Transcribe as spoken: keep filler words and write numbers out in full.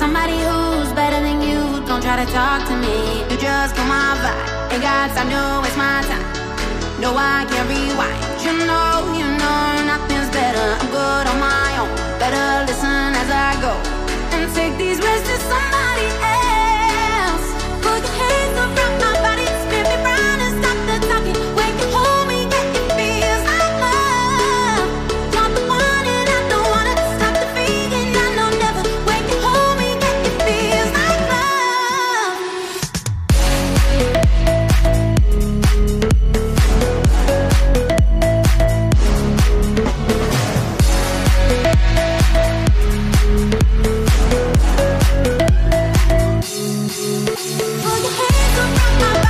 somebody who's better than you. Don't try to talk to me, you just kill my vibe. Ain't got time to waste my time. No, I can't rewind. You know, you know, nothing's better. I'm good on my own. Better listen as I go and take these risks to somebody else. Put your hands around my body, spin me round and stop the talking. When you hold me, get it feels like love. You're the one and I don't wanna stop the feeling. I know never. When you hold me, get it feels like love. Put your hands around my